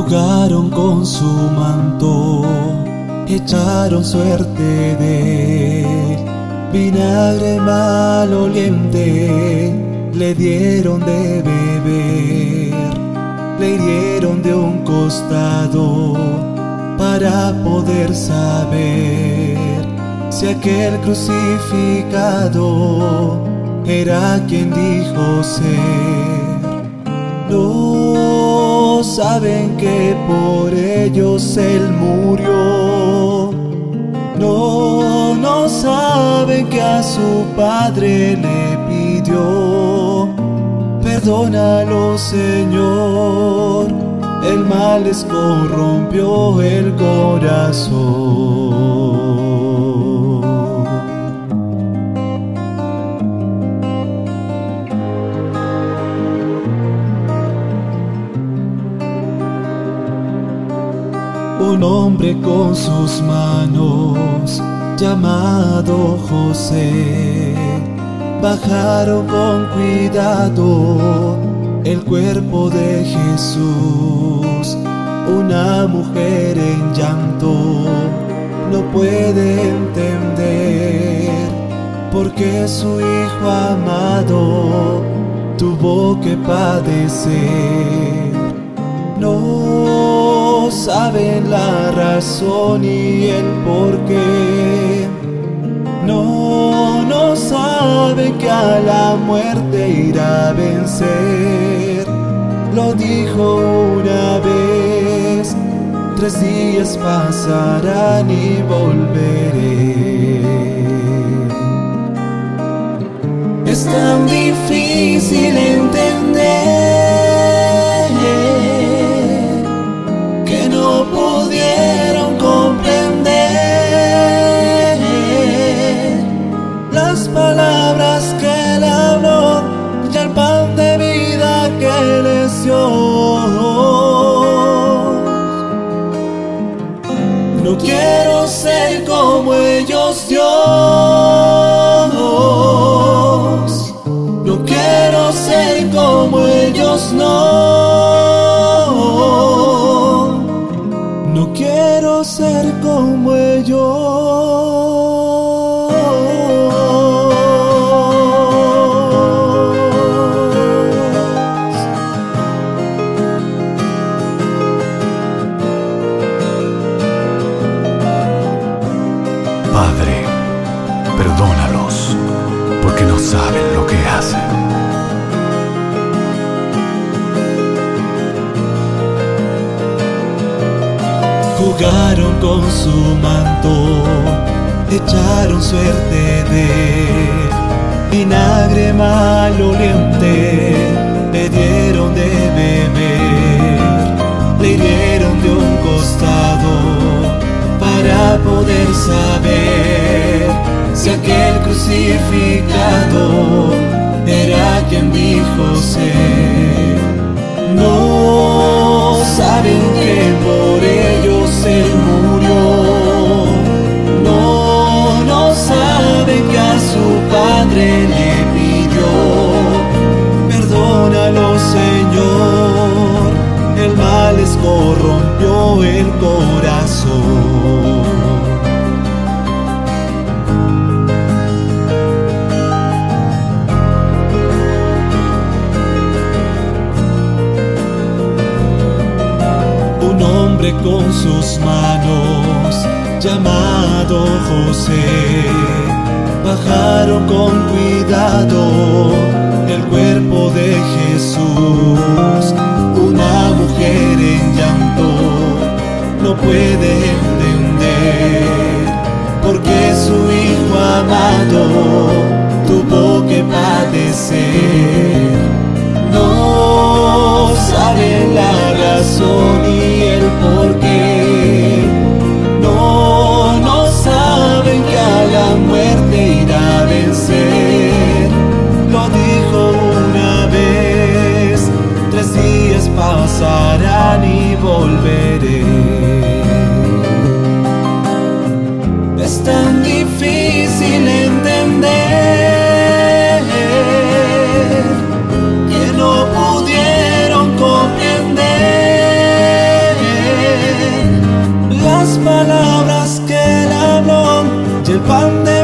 Jugaron con su manto, echaron suerte de él. Vinagre maloliente le dieron de beber. Le hirieron de un costado para poder saber si aquel crucificado era quien dijo ser. No saben que por ellos Él murió. No saben que a su Padre le pidió: perdónalo, Señor. El mal les corrompió el corazón. Un hombre con sus manos, llamado José, bajaron con cuidado el cuerpo de Jesús. Una mujer en llanto no puede entender por qué su hijo amado tuvo que padecer. No saben la razón y el porqué. No saben que a la muerte irá a vencer. Lo dijo una vez: 3 días pasarán y volveré. Es tan difícil entender que no pudieron comprender las palabras que Él habló y el pan de vida que les dio. No quiero ser como ellos, Dios. No quiero ser como ellos, no. No quiero ser como ellos. Padre, perdónalos, porque no saben lo que hacen. Jugaron con su manto, echaron suerte de vinagre maloliente, le dieron de beber. Le hirieron de un costado para poder saber si aquel crucificado era quien dijo ser. No saben que por ellos Él murió. No saben que a su Padre le pidió: perdónalo, Señor. El mal les corrompió el corazón. Un hombre con sus manos, llamado José, bajaron con cuidado el cuerpo de Jesús. Una mujer en llanto no puede entender por qué su hijo amado tuvo que padecer. No saben la razón y el porqué. No saben que a la muerte irá a vencer. Lo dijo una vez: 3 días pasarán y volveré. Es tan difícil entender que no pudieron comprender palabras que él habló y el pan de